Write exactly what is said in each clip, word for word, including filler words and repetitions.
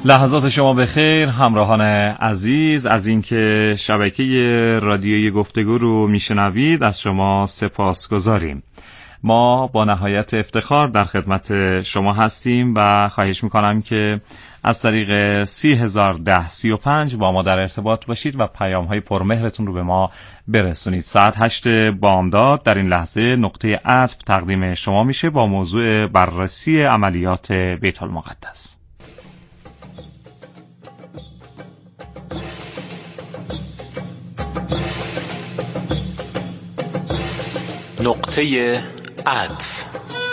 لحظات شما بخیر همراهان عزیز. از اینکه شبکه رادیویی گفتگو رو میشنوید از شما سپاسگزاریم. ما با نهایت افتخار در خدمت شما هستیم و خواهش میکنم که از طریق سی هزار ده سی و پنج با ما در ارتباط باشید و پیام های پرمهرتون رو به ما برسونید. ساعت هشت بامداد در این لحظه نقطه عطف تقدیم شما میشه با موضوع بررسی عملیات بیت المقدس. نقطه عطف.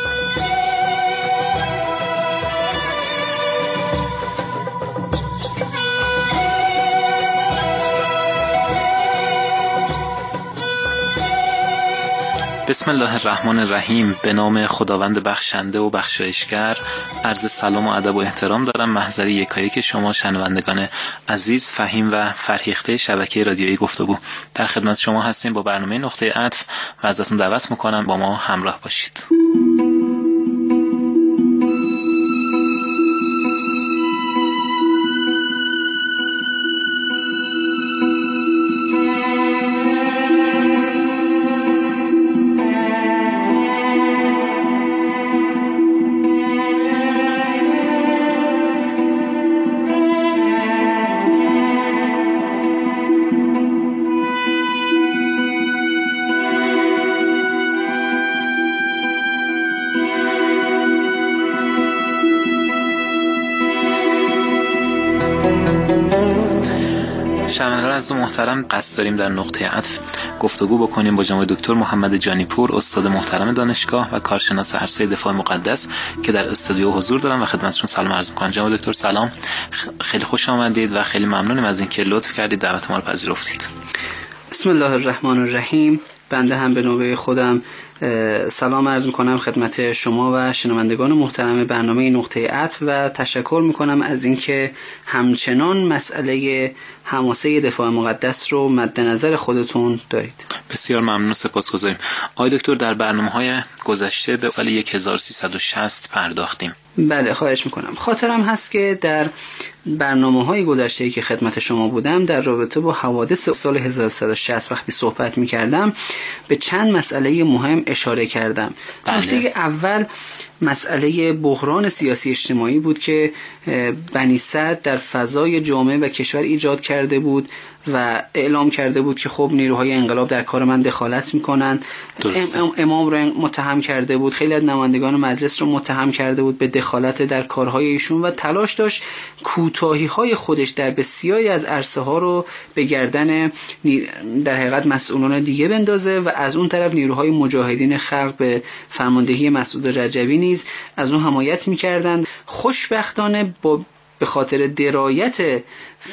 بسم الله الرحمن الرحیم. به نام خداوند بخشنده و بخشایشگر عرض سلام و ادب و احترام دارم محضر یکایک شما شنوندگان عزیز، فهیم و فرهیخته شبکه رادیویی گفتگو. در خدمت شما هستیم با برنامه نقطه عطف و ازتون دعوت میکنم با ما همراه باشید. شنوندگان عزیز و محترم، قصد داریم در نقطه عطف گفتگو بکنیم با جناب دکتر محمد جانیپور، استاد محترم دانشگاه و کارشناس عرصه دفاع مقدس که در استودیو حضور دارم و خدمتتون سلام عرض می‌کنم. جناب دکتر سلام، خیلی خوش آمدید و خیلی ممنونیم از اینکه لطف کردید دعوت ما رو پذیرفتید. بسم الله الرحمن الرحیم. بنده هم به نوبه خودم سلام عرض میکنم خدمت شما و شنوندگان محترم برنامه نقطه عطف و تشکر میکنم از اینکه همچنان مسئله حماسه دفاع مقدس رو مد نظر خودتون دارید. بسیار ممنون، سپاسگزاریم. آقای دکتر، در برنامه‌های گذشته به سال هزار و سیصد و شصت پرداختیم. بله، خواهش میکنم. خاطرم هست که در برنامه‌های گذشته‌ای که خدمت شما بودم در رابطه با حوادث سال هزار و سیصد و شصت وقتی صحبت میکردم به چند مسئله مهم اشاره کردم. نکته اول مسئله بحران سیاسی اجتماعی بود که بنی سعد در فضای جامعه و کشور ایجاد کرده بود و اعلام کرده بود که خب نیروهای انقلاب در کار من دخالت میکنن. ام امام رو متهم کرده بود، خیلی از نمایندگان مجلس رو متهم کرده بود به دخالت در کارهای ایشون و تلاش داشت کوتاهی های خودش در بسیاری از عرصه ها رو به گردن در حقیقت مسئولان دیگه بندازه و از اون طرف نیروهای مجاهدین خلق به فرماندهی مسعود رجوی نیز از اون حمایت میکردند. خوشبختانه با به خاطر درایت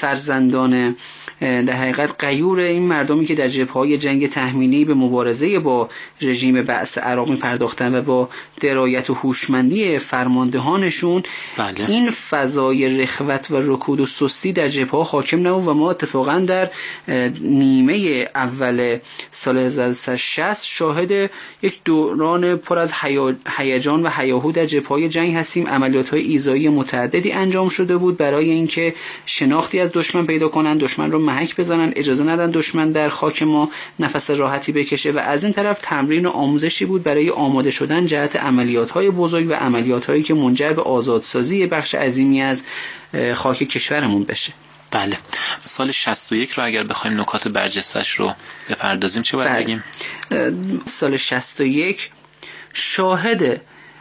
فرزندان در حقیقت غیور این مردمی که در جبهه‌های جنگ تحمیلی به مبارزه با رژیم بعث عراق می‌پرداختن و با درایت و هوشمندی فرماندهانشون، بله. این فضای رخوت و رکود و سستی در جبهه‌ها حاکم نبود و ما اتفاقا در نیمه اول سال هزار و سیصد و شصت شاهد یک دوران پر از هیجان و هیاهو در جبهه‌های جنگ هستیم. عملیات‌های ایذایی متعددی انجام شده بود برای اینکه شناختی از دشمن پیدا کنن، دشمن رو محک بزنن، اجازه ندن دشمن در خاک ما نفس راحتی بکشه و از این طرف تمرین و آموزشی بود برای آماده شدن جهت عملیات‌های بزرگ و عملیات‌هایی که منجر به آزادسازی بخش عظیمی از خاک کشورمون بشه. بله. سال شصت و یک رو اگر بخوایم نکات برجسته‌اش رو بپردازیم چه باید بگیم؟ سال شصت و یک شاهد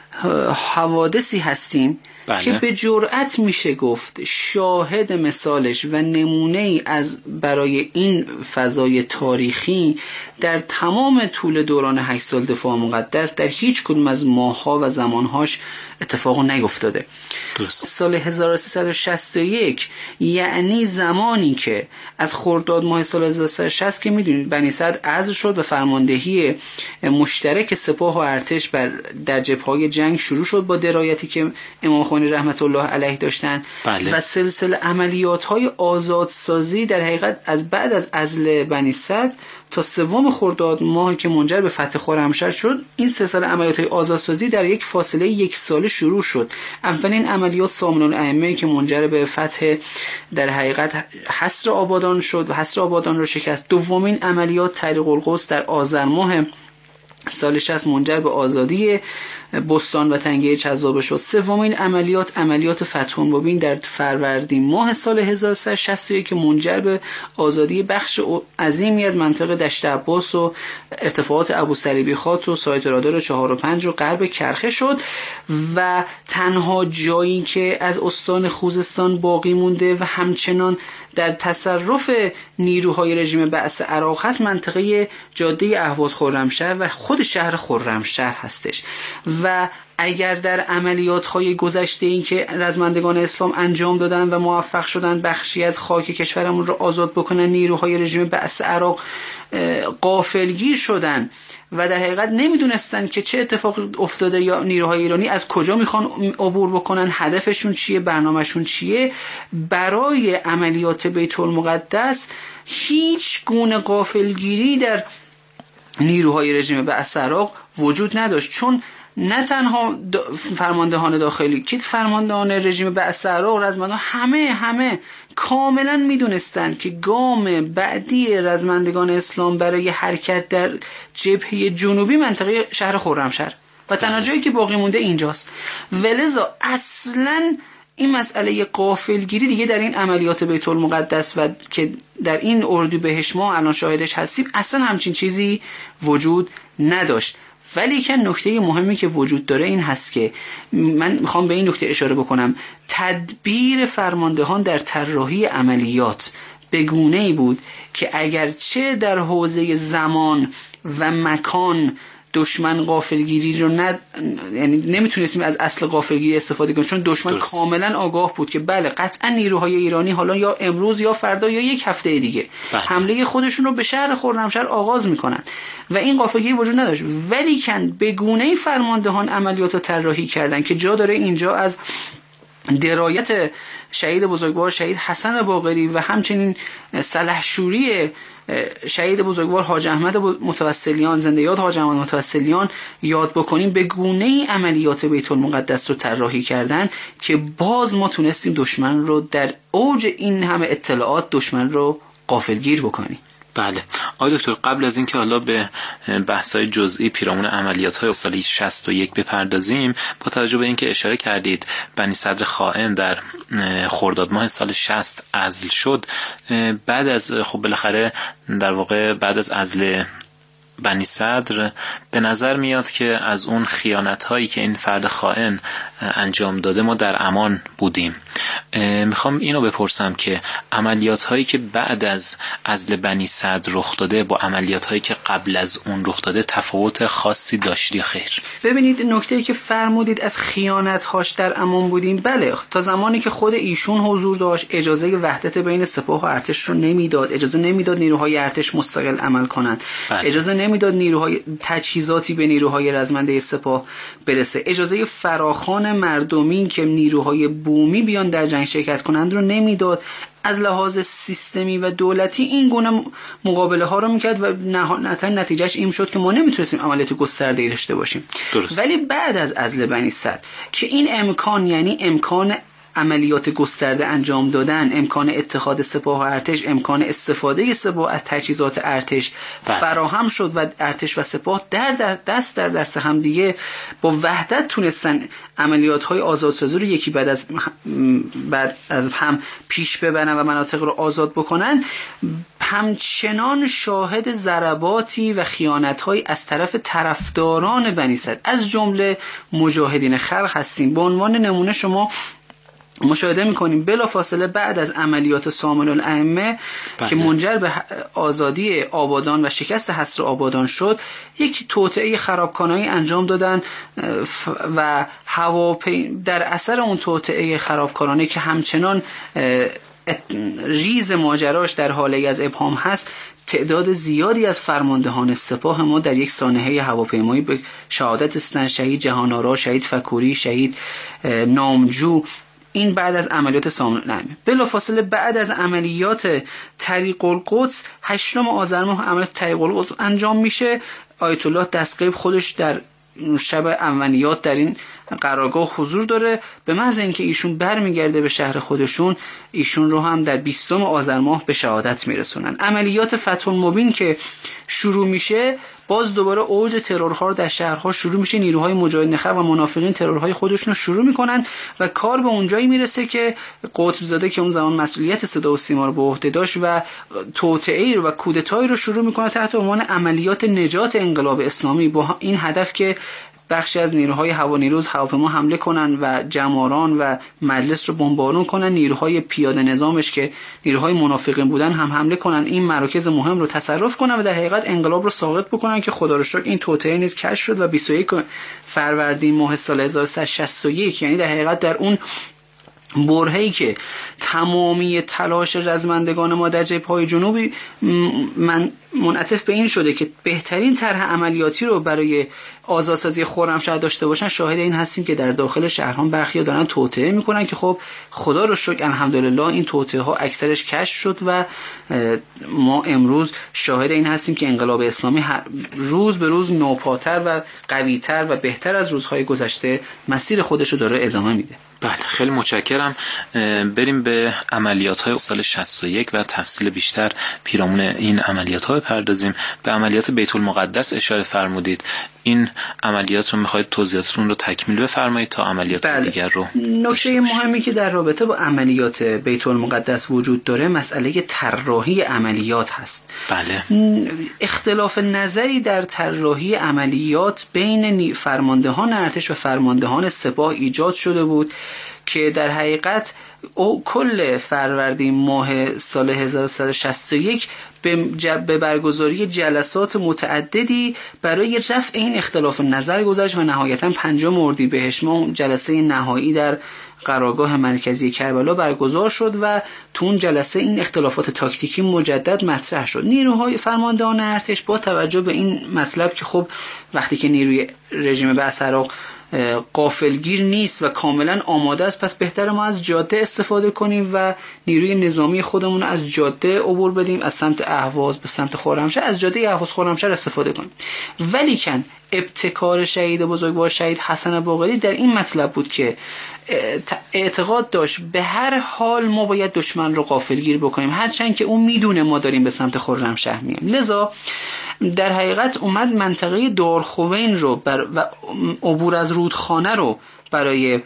حوادثی هستیم بله. که به جرأت میشه گفت شاهد مثالش و نمونه ای از برای این فضای تاریخی در تمام طول دوران هشت سال دفاع مقدس در هیچ کدوم از ماه‌ها و زمانهاش اتفاق نیفتاده. درست. سال هزار و سیصد و شصت و یک یعنی زمانی که از خرداد ماه سال هزار و سیصد و شصت که میدونید بنی سعد عزل شد و فرماندهی مشترک سپاه و ارتش بر در جبهه‌های جنگ جنگ شروع شد با درایتی که امام خمینی رحمت الله علیه داشتن. بله. و سلسله عملیات‌های آزادسازی در حقیقت از بعد از عزل بنی صدر تا سوم خرداد ماه که منجر به فتح خرمشهر شد، این سلسله عملیات‌های آزادسازی در یک فاصله یک ساله شروع شد. اولین عملیات سامن الائمه که منجر به فتح در حقیقت حصر آبادان شد و حصر آبادان رو شکست. دومین عملیات طریق القدس در آذر ماه سال شصت منجر به آزادی بستان و تنگه چذابه شد. سومین عملیات عملیات فتح مبین در فروردین ماه سال هزار و سیصد و شصت و یک که منجر به آزادی بخش عظیمی از منطقه دشت عباس و ارتفاعات ابو صلیبی خات و سایت رادار چهار و پنج و غرب کرخه شد. و تنها جایی که از استان خوزستان باقی مونده و همچنان در تصرف نیروهای رژیم بعث عراق هست منطقه جاده اهواز خرمشهر و خود شهر خرمشهر هستش. و اگر در عملیات‌های گذشته این که رزمندگان اسلام انجام دادن و موفق شدن بخشی از خاک کشورمون رو آزاد بکنن، نیروهای رژیم بعث عراق غافلگیر شدن و در حقیقت نمیدونستن که چه اتفاقی افتاده یا نیروهای ایرانی از کجا میخوان عبور بکنن، هدفشون چیه، برنامهشون چیه. برای عملیات بیت المقدس هیچ گونه غافلگیری در نیروهای رژیم بعث عراق وجود نداشت، چون نه تنها فرماندهان داخلی که فرماندهان رژیم بعث عراق رزمندگان همه همه کاملا میدونستند که گام بعدی رزمندگان اسلام برای حرکت در جبهه جنوبی منطقه شهر خرمشهر و تنها جایی که باقی مونده اینجاست. ولذا اصلا این مسئله غافلگیری دیگه در این عملیات بیت المقدس و که در این اردیبهشت ماه الان شاهدش هستیم اصلا همچین چیزی وجود نداشت. ولی که نکته مهمی که وجود داره این هست که من میخوام به این نکته اشاره بکنم، تدبیر فرماندهان در طراحی عملیات به گونه‌ای بود که اگرچه در حوزه زمان و مکان دشمن غافلگیری رو ند... یعنی نمیتونستیم از اصل غافلگیری استفاده کنیم، چون دشمن درست. کاملا آگاه بود که بله قطعا نیروهای ایرانی حالا یا امروز یا فردا یا یک هفته دیگه بله. حمله خودشون رو به شهر خرمشهر آغاز میکنن و این غافلگیری وجود نداشت. ولی کن به گونه‌ای فرماندهان عملیات رو طراحی کردن که جا داره اینجا از درایت شهید بزرگوار شهید حسن باقری و همچنین سلحشوری شهید بزرگوار حاج احمد متوسلیان، زنده یاد حاج احمد متوسلیان یاد بکنیم. به گونه‌ای عملیات بیت المقدس رو طراحی کردن که باز ما تونستیم دشمن رو در اوج این همه اطلاعات دشمن رو غافلگیر بکنیم. بله آقای دکتر، قبل از اینکه حالا به بحث‌های جزئی پیرامون عملیات‌های سال شصت و یک بپردازیم، با توجه به اینکه اشاره کردید بنی صدر خائن در خرداد ماه سال شصت عزل شد، بعد از خب بالاخره در واقع بعد از عزل بنی صدر به نظر میاد که از اون خیانت‌هایی که این فرد خائن انجام داده ما در امان بودیم. میخوام اینو بپرسم که عملیات‌هایی که بعد از عزل بنی صدر رخ داده با عملیات‌هایی که قبل از اون رخ داده تفاوت خاصی داشت یا خیر؟ ببینید نکته‌ای که فرمودید از خیانت‌هاش در امان بودیم، بله تا زمانی که خود ایشون حضور داشت اجازه وحدت بین سپاه و ارتش رو نمیداد، اجازه نمیداد نیروهای ارتش مستقل عمل کنند، بله. اجازه نمیداد نیروهای تجهیزاتی به نیروهای رزمنده سپاه برسه، اجازه فراخوان مردمی که نیروهای بومی بیان در جنگ شرکت کنند رو نمیداد. از لحاظ سیستمی و دولتی این گونه مقابله ها رو میکرد و نهایتاً نتیجهش این شد که ما نمیتونستیم عملیات گسترده‌ای داشته باشیم. درست. ولی بعد از عزل بنی صدر که این امکان، یعنی امکان عملیات گسترده انجام دادن، امکان اتحاد سپاه و ارتش، امکان استفاده سپاه از تجهیزات ارتش بله. فراهم شد و ارتش و سپاه در دست در دست هم دیگه با وحدت تونستن عملیات‌های آزادسازی رو یکی بعد از بعد از هم پیش ببرن و مناطق رو آزاد بکنن. همچنان شاهد ضرباتی و خیانت‌هایی از طرف طرفداران بنی صدر از جمله مجاهدین خلق هستیم. به عنوان نمونه شما مشاهده میکنیم بلافاصله بعد از عملیات سامن الائمه بله. که منجر به آزادی آبادان و شکست حصر آبادان شد، یک توطئه خرابکارانه‌ای انجام دادن و هواپی در اثر اون توطئه خرابکارانه که همچنان ریز ماجراش در حاله از ابهام هست، تعداد زیادی از فرماندهان سپاه ما در یک سانحه هواپیمایی به شهادت رسیدن. شهید جهان‌آرا، شهید فکوری، شهید نامجو. این بعد از عملیات سامنه. بلافاصله بعد از عملیات طریق القدس هشتم آذر ماه عملیات طریق القدس انجام میشه. آیت الله دستغیب خودش در شب عملیات در این قرارگاه حضور داره. به محض اینکه ایشون برمیگرده به شهر خودشون، ایشون رو هم در بیستم آذر ماه به شهادت میرسونن. عملیات فتح المبین که شروع میشه، باز دوباره اوج ترورها در شهرها شروع میشه. نیروهای مجاهد نخب و منافقین ترورهای خودشون رو شروع میکنن و کار به اونجایی میرسه که قطب زاده که اون زمان مسئولیت صدا و سیما رو به عهده داشت و توطئه‌ای رو و کودتایی رو شروع میکنه تحت عنوان عملیات نجات انقلاب اسلامی، با این هدف که بخشی از نیروهای هوانیروز هواپیما حمله کنن و جماران و مجلس رو بمبارون کنن. نیروهای پیاده نظامش که نیروهای منافقین بودن هم حمله کنن، این مراکز مهم رو تصرف کنن و در حقیقت انقلاب رو ساقط بکنن که خدا رو شکر این توطئه نیز کشف شد و بیست و یک فروردین ماه سال هزار و سیصد و شصت و یک، یعنی در حقیقت در اون برهه‌ای که تمامی تلاش رزمندگان ما در جبهه‌های جنوبی من منعطف به این شده که بهترین طرح عملیاتی رو برای آزادسازی خرمشهر داشته باشن، شاهد این هستیم که در داخل شهرها برخی دارن توطئه میکنن که خب خدا رو شکر الحمدلله این توطئه ها اکثرش کشف شد و ما امروز شاهد این هستیم که انقلاب اسلامی روز به روز نوپاتر و قویتر و بهتر از روزهای گذشته مسیر خودش رو داره ادامه میده. بله، خیلی متشکرم. بریم به عملیات های سال شصت و یک و تفصیل بیشتر پیرامون این عملیات ها بپردازیم. به عملیات بیت المقدس اشاره فرمودید. این عملیات رو میخواید توضیحاتتون رو تکمیل بفرمایید تا عملیات بله. دیگر رو. نکته مهمی که در رابطه با عملیات بیت المقدس وجود داره مسئله طراحی عملیات هست. بله. اختلاف نظری در طراحی عملیات بین فرماندهان ارتش و فرماندهان سپاه ایجاد شده بود که در حقیقت او کل فروردین ماه سال هزار و سیصد و شصت و یک به برگزاری جلسات متعددی برای رفع این اختلاف نظر گذاشت و نهایتا پنجم اردیبهشت ماه جلسه نهایی در قرارگاه مرکزی کربلا برگزار شد و تو اون جلسه این اختلافات تاکتیکی مجدد مطرح شد. نیروهای فرماندهان ارتش با توجه به این مطلب که خب وقتی که نیروی رژیم بعث عراق غافلگیر نیست و کاملا آماده است، پس بهتره ما از جاده استفاده کنیم و نیروی نظامی خودمون از جاده عبور بدیم، از سمت اهواز به سمت خرمشهر از جاده اهواز خرمشهر استفاده کنیم. ولیکن ابتکار شهید بزرگوار شهید حسن باقری در این مطلب بود که اعتقاد داشت به هر حال ما باید دشمن رو غافلگیر بکنیم، هرچند که اون میدونه ما داریم به سمت خرمشهر میایم. لذا در حقیقت اومد منطقه دارخوین رو بر و عبور از رودخانه رو برای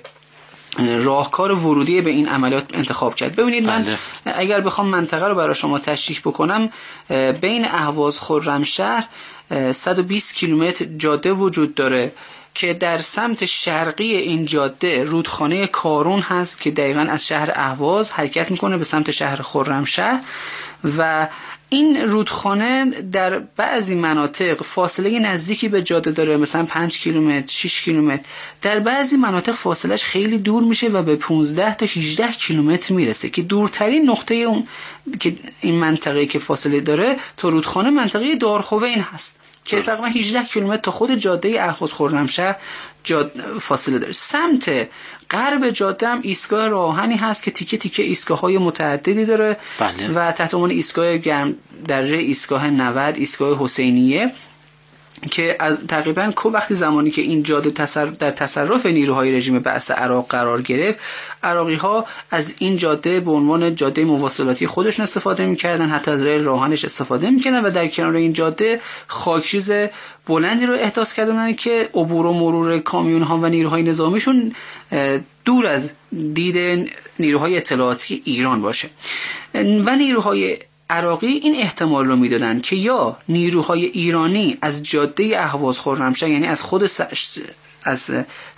راهکار ورودی به این عملیات انتخاب کرد. ببینید من بله. اگر بخوام منطقه رو برای شما تشریح بکنم، بین اهواز خرمشهر صد و بیست کیلومتر جاده وجود داره که در سمت شرقی این جاده رودخانه کارون هست که دقیقاً از شهر اهواز حرکت میکنه به سمت شهر خرمشهر و این رودخانه در بعضی مناطق فاصله نزدیکی به جاده داره، مثلا پنج کیلومتر، شش کیلومتر. در بعضی مناطق فاصلهش خیلی دور میشه و به پانزده تا هجده کیلومتر میرسه که دورترین نقطه اون که این منطقه که فاصله داره تا رودخانه منطقه دارخوین هست که تقریبا هجده کیلومتر تا خود جاده اهواز خرمشهر فاصله داره. سمت غرب جاده هم ایستگاه راهنی هست که تیکه تیکه ایستگاه‌های متعددی داره بله. و تحت عنوان ایستگاه گرم دره، ایستگاه نود، ایستگاه حسینیه که از تقریبا کو وقتی زمانی که این جاده تصرف در تصرف نیروهای رژیم بعث عراق قرار گرفت، عراقی‌ها از این جاده به عنوان جاده مواصلاتی خودشون استفاده می‌کردن، حتی از ریل راهنش استفاده می‌کردن و در کنار این جاده خاکریز بلندی رو احداث کردن که عبور و مرور کامیون‌ها و نیروهای نظامیشون دور از دید نیروهای اطلاعاتی ایران باشه و نیروهای عراقی این احتمال رو میدادن که یا نیروهای ایرانی از جاده اهواز خرمشهر، یعنی از خود از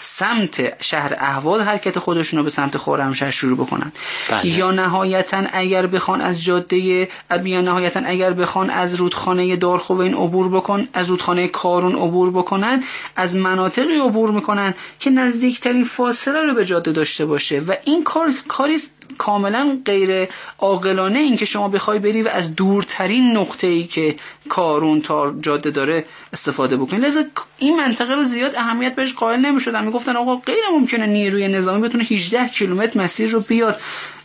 سمت شهر اهواز حرکت خودشون رو به سمت خرمشهر شروع بکنن بله. یا نهایتا اگر بخوان از جاده یا نهایتا اگر بخوان از رودخانه دارخوین عبور بکن از رودخانه کارون عبور بکنن، از مناطقی عبور میکنن که نزدیکترین فاصله رو به جاده داشته باشه و این کار کاری کاملا غیر عاقلانه این که شما بخوای بری و از دورترین نقطه‌ای که کارون تا جاده داره استفاده بکنی. لذا این منطقه رو زیاد اهمیت بهش قائل نمی‌شدن، میگفتن آقا غیر ممکنه نیروی نظامی بتونه هجده کیلومتر مسیر رو بیاد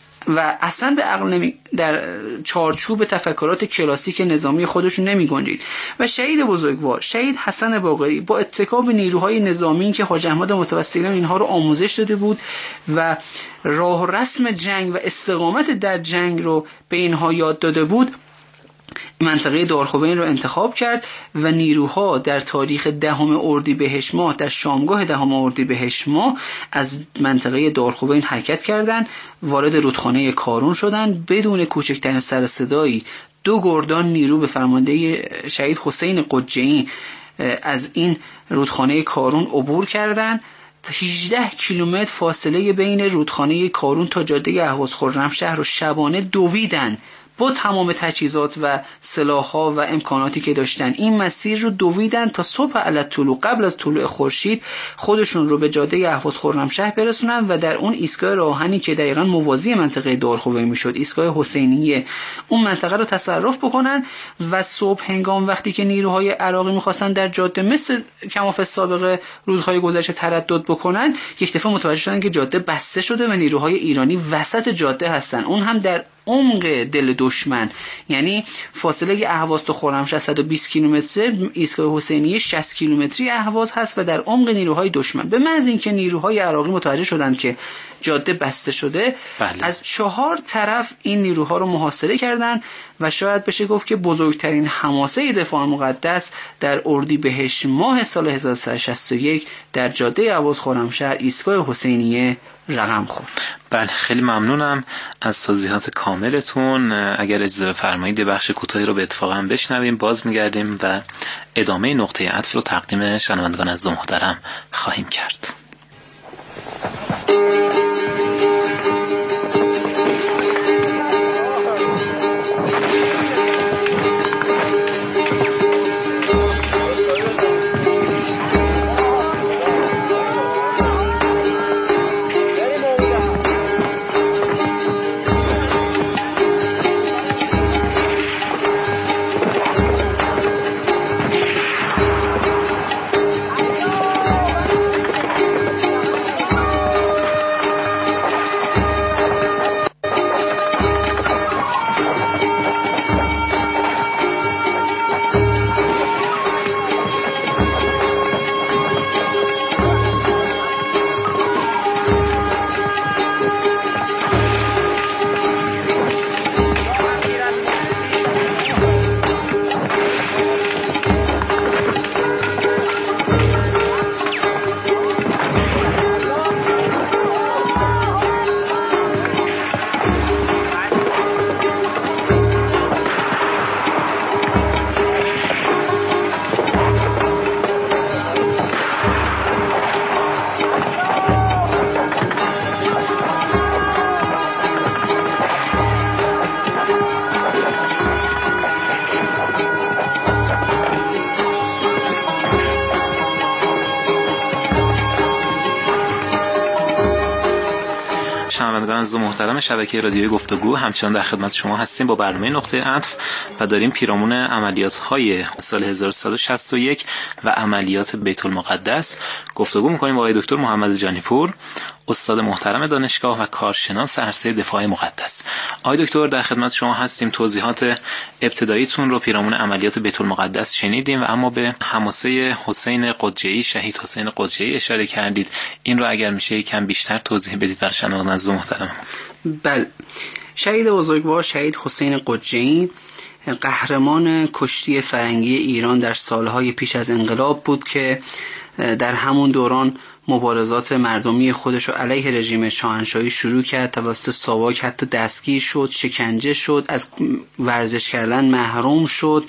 و اصلا به عقل نمی... در چارچوب تفکرات کلاسیک نظامی خودشون نمی گنجید. و شهید بزرگوار شهید حسن باقری با اتکا به نیروهای نظامی که حاج احمد متوسلیان اینها رو آموزش داده بود و راه و رسم جنگ و استقامت در جنگ رو به اینها یاد داده بود، منطقه دارخوبین رو انتخاب کرد و نیروها در تاریخ دهم اردیبهشت ماه در شامگاه دهم اردیبهشت ماه از منطقه دارخوبین حرکت کردند، وارد رودخانه کارون شدند. بدون کوچکترین سر صدایی دو گردان نیرو به فرمانده شهید حسین قجه‌ای از این رودخانه کارون عبور کردند. هجده کیلومتر فاصله بین رودخانه کارون تا جاده اهواز خرمشهر رو شبانه دویدن با تمام تجهیزات و سلاح‌ها و امکاناتی که داشتن. این مسیر رو دویدن تا صبح علت طلوع قبل از طلوع خورشید خودشون رو به جاده اهواز خرمشهر برسونن و در اون ایستگاه راهنی که دقیقاً موازی منطقه دارخوبین میشد، ایستگاه حسینیه، اون منطقه رو تصرف بکنن و صبح هنگام وقتی که نیروهای عراقی میخواستن در جاده مثل کماف سابقه روزهای گذشته تردد بکنن، یک دفعه متوجه شدن که جاده بسته شده و نیروهای ایرانی وسط جاده هستن، اون هم در عمق دل دشمن. یعنی فاصله اهواز تا خرمشهر صد و بیست کیلومتر، ایستگاه حسینیه شصت کیلومتری اهواز هست و در عمق نیروهای دشمن. به محض اینکه نیروهای عراقی متوجه شدند که جاده بسته شده، بله. از چهار طرف این نیروها رو محاصره کردند و شاید بشه گفت که بزرگترین حماسه دفاع مقدس در اردیبهشت ماه سال هزار و سیصد و شصت و یک در جاده اهواز خرمشهر ایستگاه حسینیه رقم خورد. بله، خیلی ممنونم از توضیحات کاملتون. اگر اجازه بفرمایید بخش کوتاهی رو به اتفاقا بشنویم، باز میگردیم و ادامه نقطه عطف رو تقدیم شنوندگان عزیز و محترم خواهیم کرد. شنوندگان عزیز و محترم شبکه رادیوی گفتگو، همچنان در خدمت شما هستیم با برنامه نقطه عطف و داریم پیرامون عملیات‌های سال هزار و سیصد و شصت و یک و عملیات بیت المقدس گفتگو می‌کنیم با آقای دکتر محمد جانیپور، استاد محترم دانشگاه و کارشناس عرصه دفاع مقدس. آقای دکتر در خدمت شما هستیم. توضیحات ابتداییتون رو پیرامون عملیات بیت المقدس شنیدیم و اما به حماسه حسین قجه‌ای، شهید حسین قجه‌ای اشاره کردید. این رو اگر میشه یکم بیشتر توضیح بدید برای شنوندگان عزیز و محترم. بله، شهید بزرگوار شهید حسین قجه‌ای قهرمان کشتی فرنگی ایران در سالهای پیش از انقلاب بود که در همون دوران مبارزات مردمی خودش رو علیه رژیم شاهنشاهی شروع کرد. توسط ساواک حتی دستگیر شد، شکنجه شد، از ورزش کردن محروم شد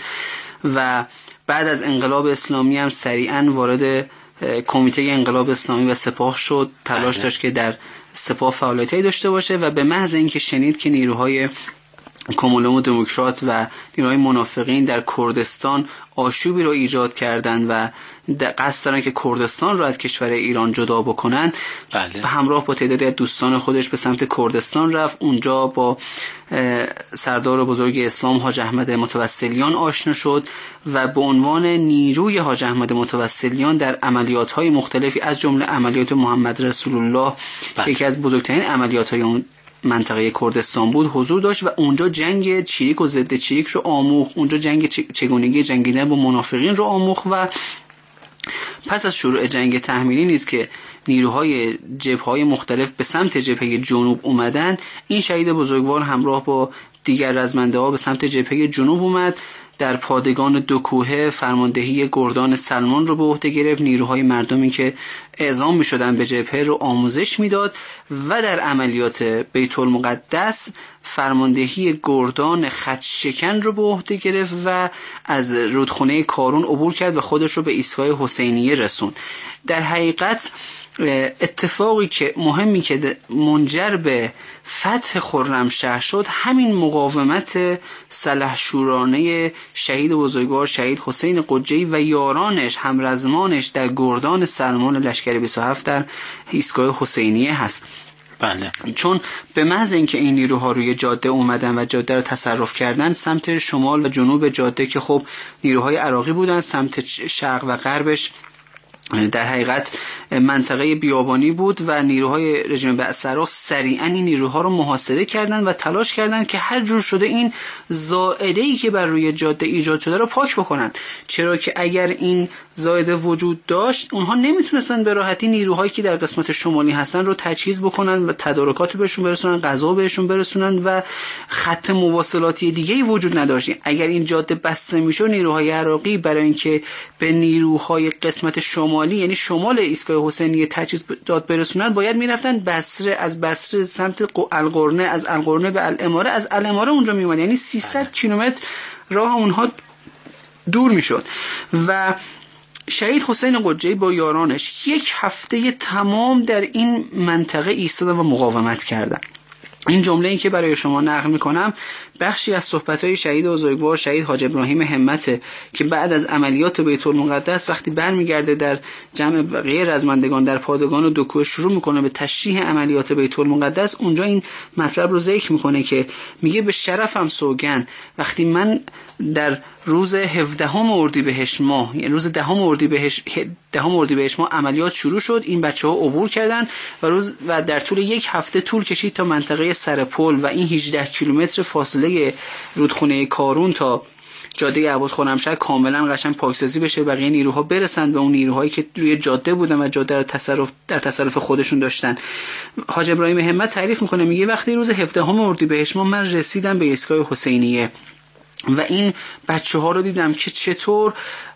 و بعد از انقلاب اسلامی هم سریعا وارد کمیته انقلاب اسلامی و سپاه شد. تلاش داشت که در سپاه فعالیتی داشته باشه و به محض اینکه شنید که نیروهای کمونیسم و دموکرات و نیروهای منافقین در کردستان آشوبی را ایجاد کردند و قصد دارن که کردستان رو از کشور ایران جدا بکنن، بله. و همراه با تعدادی از دوستان خودش به سمت کردستان رفت. اونجا با سردار بزرگ اسلام حاج احمد متوسلیان آشنا شد و به عنوان نیروی حاج احمد متوسلیان در عملیات‌های مختلفی از جمله عملیات محمد رسول الله بله. یکی از بزرگترین عملیات‌های اون منطقه کردستان بود حضور داشت و اونجا جنگ چریک و ضد چریک رو آموخت، اونجا جنگ چگونگی جنگیدن با منافقین رو آموخت و پس از شروع جنگ تحمیلی نیز که نیروهای جبهه‌های مختلف به سمت جبهه جنوب اومدن، این شهید بزرگوار همراه با دیگر رزمنده‌ها به سمت جبهه جنوب اومد. در پادگان دو کوهه فرماندهی گردان سلمان رو به عهده گرفت، نیروهای مردمی که اعزام می شدن به جبهه رو آموزش میداد و در عملیات بیت المقدس فرماندهی گردان خط شکن رو به عهده گرفت و از رودخونه کارون عبور کرد و خودش رو به ایستگاه حسینیه رسوند. در حقیقت اتفاقی که مهمی که منجر به فتح خرمشهر شد همین مقاومت سلحشورانه شهید بزرگوار شهید حسین قجه‌ای و یارانش همرزمانش در گردان سلمان لشکر بیست و هفت در ایستگاه حسینیه هست. بله. چون به محض اینکه این نیروها روی جاده اومدن و جاده رو تصرف کردن، سمت شمال و جنوب جاده که خب نیروهای عراقی بودن، سمت شرق و غربش در حقیقت منطقه بیابانی بود و نیروهای رژیم بعث عراق سریعا این نیروها رو محاصره کردند و تلاش کردند که هر جور شده این زائده‌ای که بر روی جاده ایجاد شده رو پاک بکنن، چرا که اگر این زائده وجود داشت اونها نمیتونستن به راحتی نیروهایی که در قسمت شمالی هستن رو تجهیز بکنن و تدارکات بهشون برسونن، غذا بهشون برسونن و خط مواصلاتی دیگه‌ای وجود نداشت. اگر این جاده بسته میشد نیروهای عراقی برای اینکه به نیروهای قسمت شمالی یعنی شمال ایستگاه حسینیه تجهیز داد برسونن باید میرفتن بصره، از بصره سمت القرنه، از القرنه به الاماره، از الاماره اونجا میومد، یعنی سیصد کیلومتر راه اونها دور میشد و شهید حسین قجه‌ای با یارانش یک هفته تمام در این منطقه ایستادن و مقاومت کردن. این جمله ای که برای شما نقل میکنم بخشی از صحبت‌های شهید بزرگوار شهید حاج ابراهیم همت که بعد از عملیات بیت المقدس وقتی برمیگرده در جمع بقیه رزمندگان در پادگان و دو کوه شروع میکنه به تشریح عملیات بیت المقدس، اونجا این مطلب رو ذکر میکنه که میگه به شرفم سوگند وقتی من در روز هفدهم اردیبهشت ماه یعنی روز دهم اردیبهشت دهم اردیبهشت ماه عملیات شروع شد، این بچه‌ها عبور کردن و روز و در طول یک هفته طول کشید تا منطقه سرپل و این هجده کیلومتر فاصله رودخونه کارون تا جاده عباس خرمشهر کاملا قشنگ پاکسازی بشه، بقیه نیروها برسن به اون نیروهایی که روی جاده بودن و جاده رو تصرف در تصرف خودشون داشتن. حاج ابراهیم همت تعریف میکنه، میگه وقتی روز هفدهم اردیبهشت ماه من رسیدم به ایستگاه حسینیه و این بچه ها رو دیدم که چطور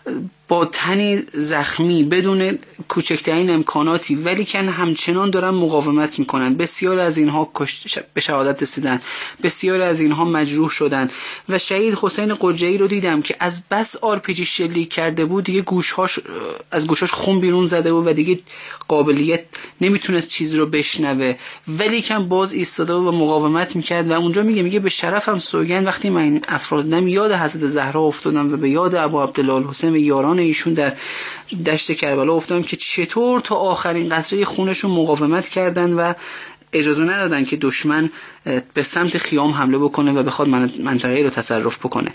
با تنی زخمی بدون کوچکترین امکاناتی ولی که همچنان دارن مقاومت میکنن. بسیار از اینها به شهادت رسیدن، بسیار از اینها مجروح شدن و شهید حسین قجه‌ای رو دیدم که از بس آرپیجی شلیک کرده بود دیگه گوشهاش از گوشاش خون بیرون زده بود و دیگه قابلیت نمیتونست چیزی رو بشنوه ولی که باز ایستاده و مقاومت میکرد و اونجا میگه میگه به شرفم سوگند وقتی من این افراد دیدم یاد حضرت زهرا افتادم و به یاد ابو عبدالله الحسین و یاران ایشون در دشت کربلا افتادم که چطور تا آخرین قطره خونشون مقاومت کردن و اجازه ندادن که دشمن به سمت خیام حمله بکنه و بخواد منطقه رو تصرف بکنه.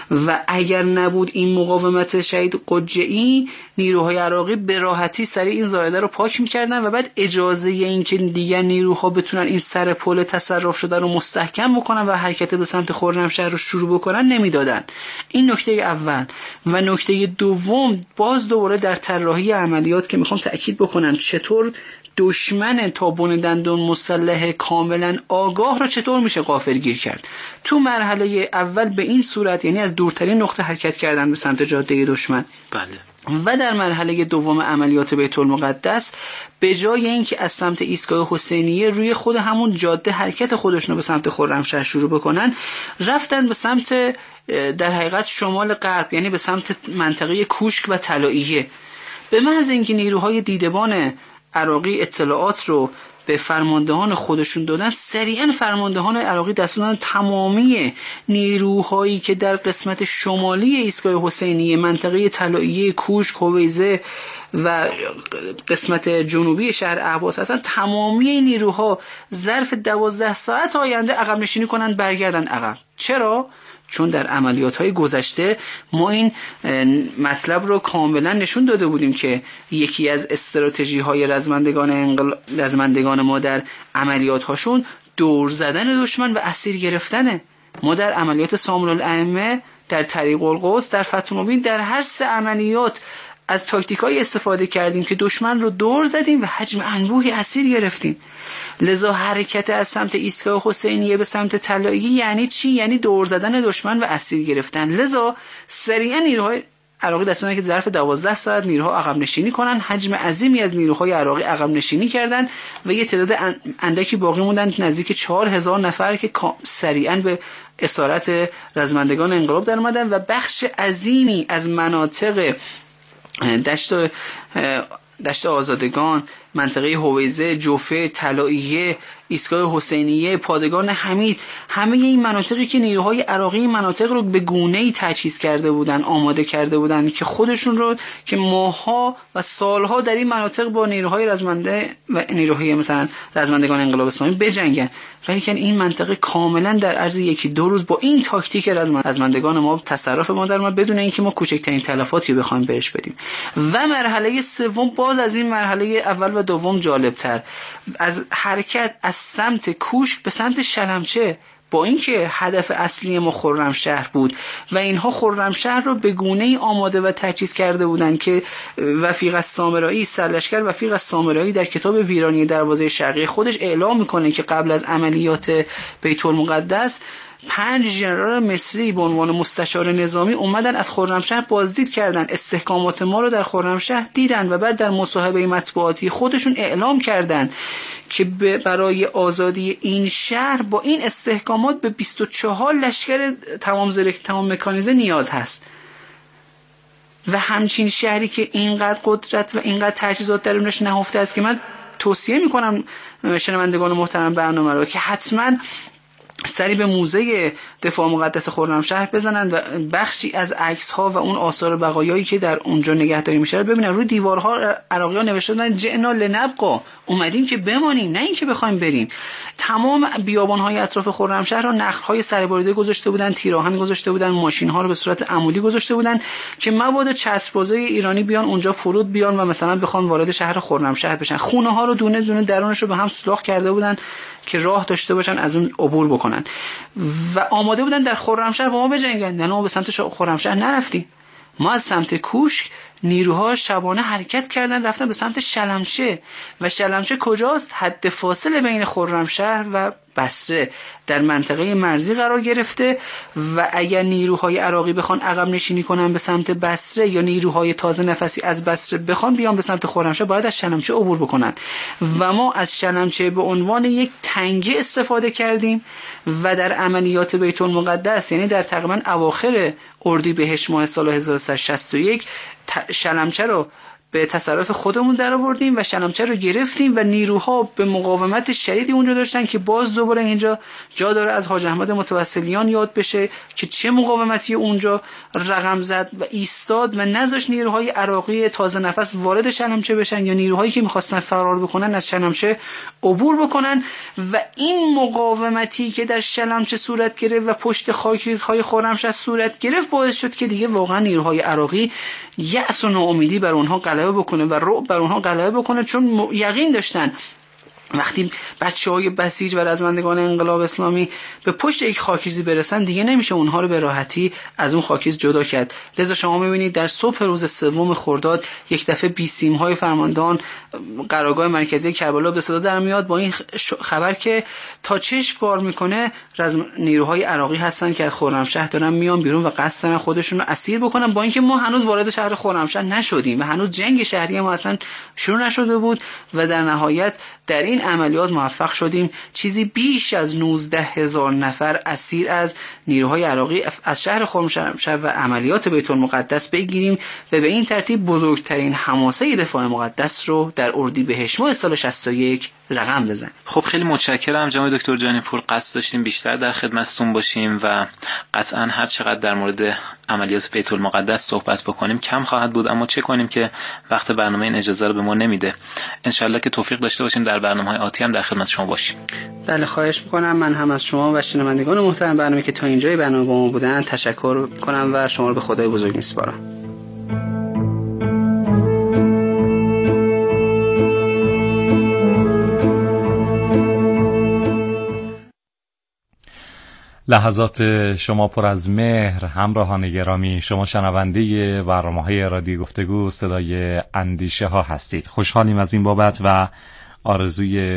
و اگر نبود این مقاومت شهید قجه‌ای نیروهای عراقی به راحتی سریع این زائده رو پاک میکردن و بعد اجازه این که دیگر نیروها بتونن این سر پل تصرف شده رو مستحکم بکنن و حرکت به سمت خرمشهر رو شروع بکنن نمیدادن. این نکته اول. و نکته دوم باز دوباره در طراحی عملیات که میخوام تأکید بکنم چطور دشمن تا بن دندون مسلح کاملا آگاه را چطور میشه غافلگیر کرد. تو مرحله اول به این صورت یعنی از دورترین نقطه حرکت کردن به سمت جاده دشمن. بله. و در مرحله دوم عملیات بیت المقدس به جای اینکه از سمت ایستگاه حسینیه روی خود همون جاده حرکت خودشونو به سمت خرمشهر شروع بکنن، رفتن به سمت در حقیقت شمال غرب یعنی به سمت منطقه کوشک و طلاییه. به محض اینکه نیروهای دیدبان عراقی اطلاعات رو به فرماندهان خودشون دادن، سریعا فرماندهان عراقی دستور دادن تمامی نیروهایی که در قسمت شمالی ایستگاه حسینیه، منطقه طلاییه، کوشک، هویزه و قسمت جنوبی شهر اهواز هستن، تمامی نیروها ظرف دوازده ساعت آینده عقب نشینی کنن، برگردن عقب. چرا؟ چون در عملیات‌های گذشته ما این مطلب رو کاملا نشون داده بودیم که یکی از استراتژی‌های رزمندگان انقل... رزمندگان ما در عملیات‌هاشون دور زدن دشمن و اسیر گرفتنه. ما در عملیات سامر الائمه، در طریق القدس، در فتح مبین، در هر سه عملیات از تاکتیکای استفاده کردیم که دشمن رو دور زدیم و حجم انبوهی اسیر گرفتیم. لذا حرکت از سمت ایستگاه حسینیه به سمت طلاییه یعنی چی؟ یعنی دور زدن دشمن و اسیر گرفتن. لذا سریعا نیروهای عراقی دستور دادن که ظرف دوازده ساعت نیروها عقب نشینی کنن. حجم عظیمی از نیروهای عراقی عقب نشینی کردن و یه تعداد اندکی باقی موندن، نزدیک چهار هزار نفر که سریعا به اسارت رزمندگان انقلاب در اومدن و بخش عظیمی از مناطق دشت دشت آزادگان، منطقه هویزه، جوفه، طلاییه، ایستگاه حسینیه، پادگان حمید، همه این مناطقی که نیروهای عراقی این مناطق رو به گونه‌ای تجهیز کرده بودن، آماده کرده بودن که خودشون رو که ماها و سالها در این مناطق با نیروهای رزمنده و نیروهای مثلا رزمندگان انقلاب اسلامی بجنگن، ولی که این منطقه کاملا در عرض یکی دو روز با این تاکتیک رزمندگان ما تصرف ما در ما بدون اینکه ما کوچکترین تلفاتی بخوایم بهش بدیم. و مرحله سوم باز از این مرحله اول و دوم جالبتر، از حرکت از سمت کوشک به سمت شلمچه، با اینکه هدف اصلی ما خرمشهر بود و اینها خرمشهر رو به گونه‌ای آماده و تجهیز کرده بودند که وفیق السامرایی، سرلشکر وفیق السامرایی در کتاب ویرانی دروازه شرقی خودش اعلام میکنه که قبل از عملیات بیت المقدس پنج ژنرال مصری به عنوان مستشار نظامی اومدن از خرمشهر بازدید کردن، استحکامات ما رو در خرمشهر دیدن و بعد در مصاحبه مطبوعاتی خودشون اعلام کردن که برای آزادی این شهر با این استحکامات به بیست و چهار لشکر تمام زرک تمام مکانیزه نیاز هست. و همچین شهری که اینقدر قدرت و اینقدر تجهیزات درونش نهفته است که من توصیه میکنم شنوندگان محترم برنامه رو که حتما سری به موزه دفاع مقدس خرمشهر بزنن و بخشی از عکس‌ها و اون آثار بقایایی که در اونجا نگهداری میشه رو ببینن. روی دیوارها عراقی‌ها نوشته بودن جئنا لنبقا، اومدیم که بمانیم، نه اینکه بخوایم بریم. تمام بیابان‌های اطراف خرمشهر رو نخل‌های سربریده گذاشته بودن، تیراهن گذاشته بودن، ماشین‌ها رو به صورت عمودی گذاشته بودن که مبادا چتربازای ایرانی بیان اونجا فرود بیان و مثلا بخوان وارد شهر خرمشهر بشن. خونه‌ها رو دونه دونه درونش رو به هم سوراخ کرده بودن که راه داشته باشن از اون عبور بکنن و آماده بودن در خرمشهر با ما بجنگن. نه ما به سمت خرمشهر نرفتیم، ما از سمت کوشک نیروها شبانه حرکت کردن رفتن به سمت شلمچه. و شلمچه کجاست؟ حد فاصله بین خرمشهر و بصره در منطقه مرزی قرار گرفته و اگر نیروهای عراقی بخوان عقب نشینی کنن به سمت بصره یا نیروهای تازه نفسی از بصره بخوان بیان به سمت خرمشهر باید از شلمچه عبور بکنن و ما از شلمچه به عنوان یک تنگه استفاده کردیم و در عملیات بیت المقدس یعنی در تقریبا اواخر اردیبهشت ماه سال هزار و سیصد و شصت و یک شلمچه رو به تصرف خودمون در آوردیم و شلمچه رو گرفتیم و نیروها به مقاومت شدیدی اونجا داشتن که باز دوباره اینجا جا داره از حاج احمد متوسلیان یاد بشه که چه مقاومتی اونجا رقم زد و ایستاد و نذاشت نیروهای عراقی تازه نفس وارد شلمچه بشن یا نیروهایی که میخواستن فرار بکنن از شلمچه عبور بکنن. و این مقاومتی که در شلمچه صورت گرفت و پشت خاکریزهای خرمشهر صورت گرفت باعث شد که دیگه واقعا نیروهای عراقی یأس و ناامیدی بر اونها غلبه بکنه و رعب بر اونها غلبه بکنه، چون یقین داشتن وقتی بچه‌های بسیج و رزمندگان انقلاب اسلامی به پشت یک خاکریزی برسن دیگه نمیشه اونها رو به راحتی از اون خاکریز جدا کرد. لذا شما میبینید در صبح روز سوم خرداد یک دفعه بیسیم‌های فرماندهان قرارگاه مرکزی کربلا به صدا در میاد با این خبر که تا چشم کار میکنه رزم نیروهای عراقی هستن که از خرمشهر دارن میان بیرون و قصد دارن خودشون رو اسیر بکنن، با اینکه ما هنوز وارد شهر خرمشهر نشدیم و هنوز جنگ شهری ما اصلا شروع نشده بود و در نهایت در این عملیات موفق شدیم چیزی بیش از نوزده هزار نفر اسیر از نیروهای عراقی از شهر خرمشهر و عملیات بیت المقدس بگیریم و به این ترتیب بزرگترین حماسه دفاع مقدس رو در اردیبهشت ماه سال شصت و یک رقم بزنید. خب خیلی متشکرم جناب دکتر جانی پور. قصد داشتیم بیشتر در خدمتتون باشیم و قطعا هر چقدر در مورد عملیات بیت المقدس صحبت بکنیم کم خواهد بود، اما چه کنیم که وقت برنامه این اجازه رو به ما نمیده. انشالله که توفیق داشته باشیم در برنامه‌های آتی هم در خدمت شما باشیم. بله خواهش میکنم. من هم از شما و شنوندگان محترم برنامه که تا اینجای برنامه با ما بودن تشکر کنم و شما رو به خدای بزرگ میسپارم. لحظات شما پر از مهر. همراهان گرامی، شما شنونده برنامه‌های رادیو گفتگو صدای اندیشه ها هستید. خوشحالیم از این بابت و آرزوی